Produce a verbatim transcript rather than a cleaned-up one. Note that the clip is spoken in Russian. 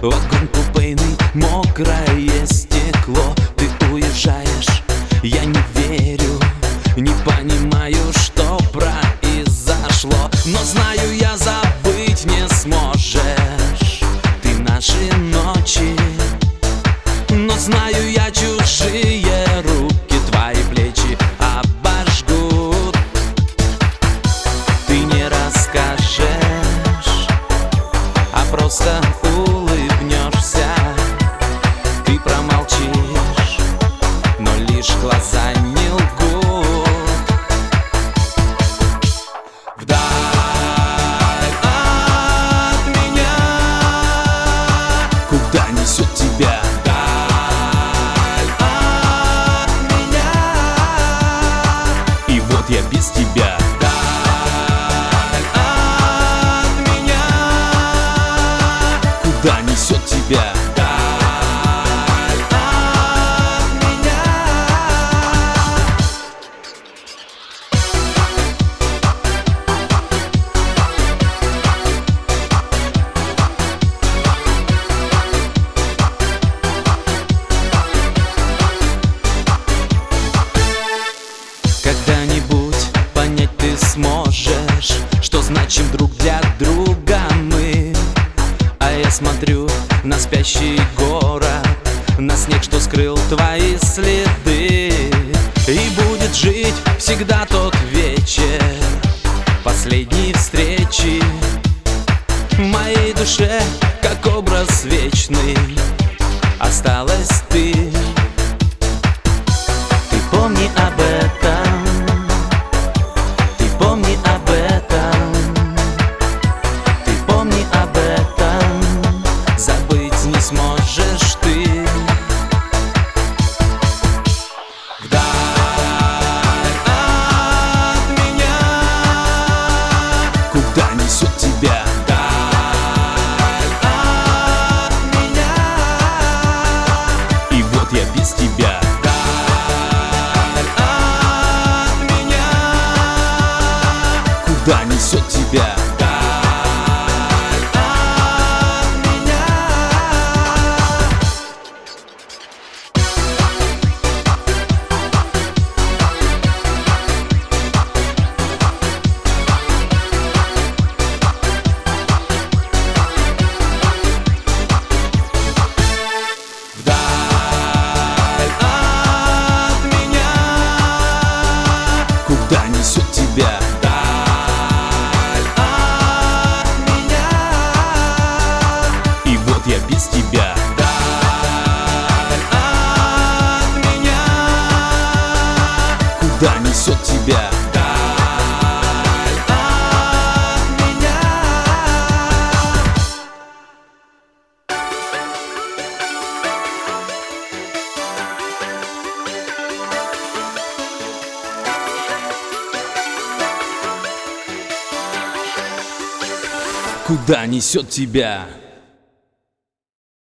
Вагон купейный, мокрое стекло. Ты уезжаешь, я не верю, не понимаю, что произошло. Но знаю, я забыть не сможешь ты наши ночи. Но знаю, я чужие руки твои плечи обожгут. Ты не расскажешь, а просто улыбнешься. Ты промолчишь, но лишь глаза не лгут. Вдаль от меня, куда несет тебя? Вдаль от меня, и вот я без тебя. Вдаль от меня, куда несет тебя? Когда-нибудь понять ты сможешь, что значим друг для друга мы. А я смотрю на спящий город, на снег, что скрыл твои следы. И будет жить всегда тот вечер последней встречи. В моей душе, как образ вечный, осталась ты. Ты помни об этом, ты помни об этом, ты помни об этом, забыть не сможешь ты. Вдаль от меня, куда несет тебя? Вдаль от меня, и вот я без тебя. Куда несет тебя? Вдаль от меня. Вдаль от меня, куда несет тебя? Я без тебя. Вдаль от меня, куда несет тебя? Вдаль от меня. Куда несет тебя?